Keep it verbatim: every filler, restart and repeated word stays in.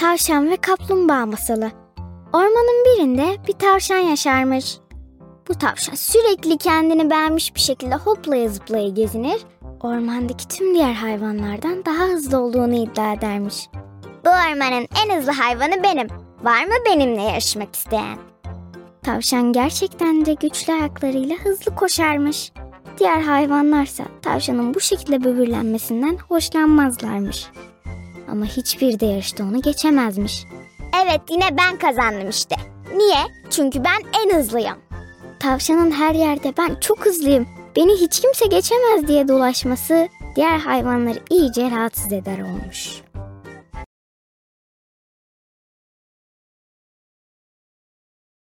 Tavşan ve Kaplumbağa Masalı. Ormanın birinde bir tavşan yaşarmış. Bu tavşan sürekli kendini beğenmiş bir şekilde hoplaya zıplaya gezinir, ormandaki tüm diğer hayvanlardan daha hızlı olduğunu iddia edermiş. Bu ormanın en hızlı hayvanı benim. Var mı benimle yarışmak isteyen? Tavşan gerçekten de güçlü ayaklarıyla hızlı koşarmış. Diğer hayvanlarsa tavşanın bu şekilde böbürlenmesinden hoşlanmazlarmış. Ama hiçbir de yarışta onu geçemezmiş. Evet, yine ben kazandım işte. Niye? Çünkü ben en hızlıyım. Tavşanın her yerde ben çok hızlıyım, beni hiç kimse geçemez diye dolaşması diğer hayvanları iyice rahatsız eder olmuş.